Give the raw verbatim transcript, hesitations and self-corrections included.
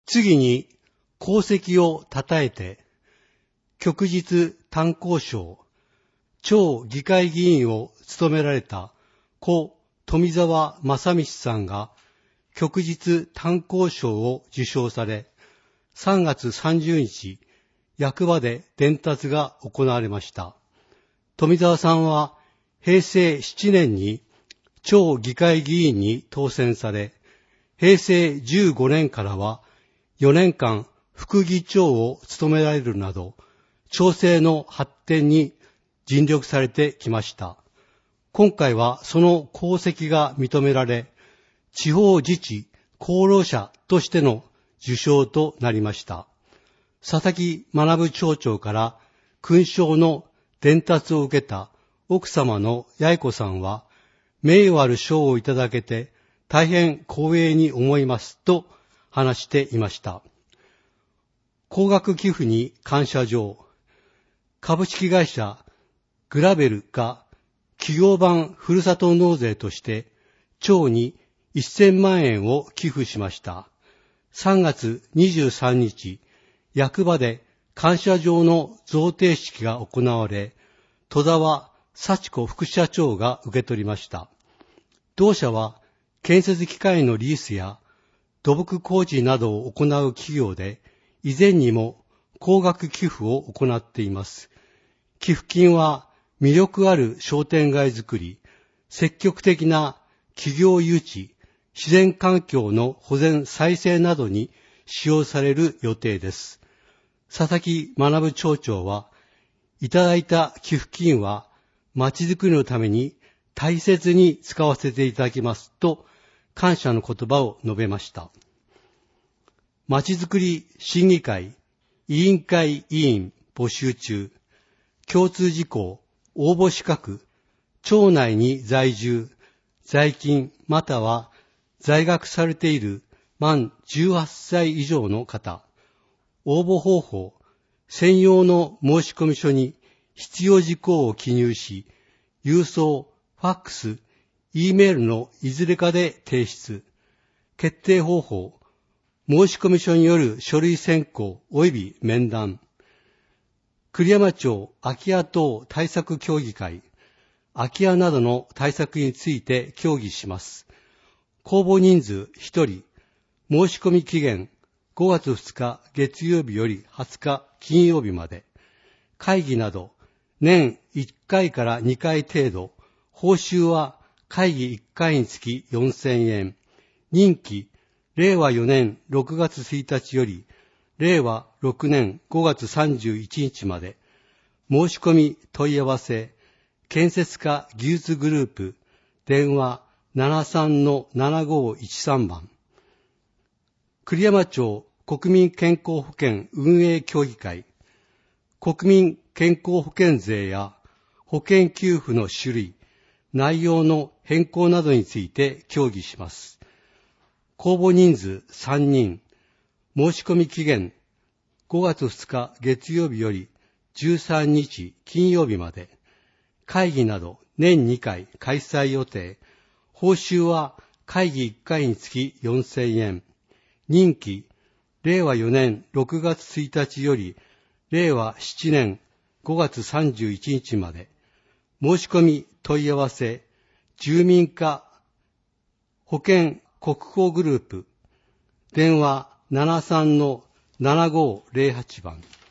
次に、功績を称えて、旭日炭鉱賞、超議会議員を務められた故富澤正道さんが、旭日炭鉱賞を受賞され、さんがつさんじゅうにち、役場で伝達が行われました。富澤さんは、へいせいしちねんに超議会議員に当選され、へいせいじゅうごねんからはよねんかん副議長を務められるなど、町政の発展に尽力されてきました。今回はその功績が認められ、地方自治功労者としての受賞となりました。佐々木学町長から勲章の伝達を受けた奥様の八重子さんは、名誉ある賞をいただけて大変光栄に思いますと話していました。高額寄付に感謝状、株式会社グラベルが企業版ふるさと納税として町にせんまんえんを寄付しました。さんがつにじゅうさんにち、役場で感謝状の贈呈式が行われ、戸澤幸子副社長が受け取りました。同社は建設機械のリースや土木工事などを行う企業で、以前にも高額寄付を行っています。寄付金は魅力ある商店街づくり、積極的な企業誘致、自然環境の保全再生などに使用される予定です。佐々木学町長は、いただいた寄付金はまちづくりのために大切に使わせていただきますと感謝の言葉を述べました。まちづくり審議会委員会委員募集中、共通事項応募資格、町内に在住、在勤または在学されている満じゅうはっさい以上の方、応募方法、専用の申込書に必要事項を記入し、郵送、ファックス、E メールのいずれかで提出。決定方法、申込書による書類選考及び面談。栗山町空き家等対策協議会、空き家などの対策について協議します。公募人数ひとり、申し込み期限ごがつふつか月曜日よりはつか金曜日まで。会議など年いっかいからにかい程度、報酬は会議いっかいにつきよんせんえん。任期、れいわよねんろくがつついたちより、れいわろくねんごがつさんじゅういちにちまで。申し込み問い合わせ、建設課技術グループ、電話 ななさんのななごいちさん 番。栗山町国民健康保険運営協議会、国民健康保険税や保険給付の種類、内容の変更などについて協議します。公募人数さんにん、申し込み期限ごがつふつか月曜日よりじゅうさんにち金曜日まで。会議など年にかい開催予定。報酬は会議いっかいにつきよんせんえん。任期、れいわよねんろくがつついたちよりれいわしちねんごがつさんじゅういちにちまで。申し込み問い合わせ、住民課保険国保グループ、電話 ななさんのななごぜろはち 番。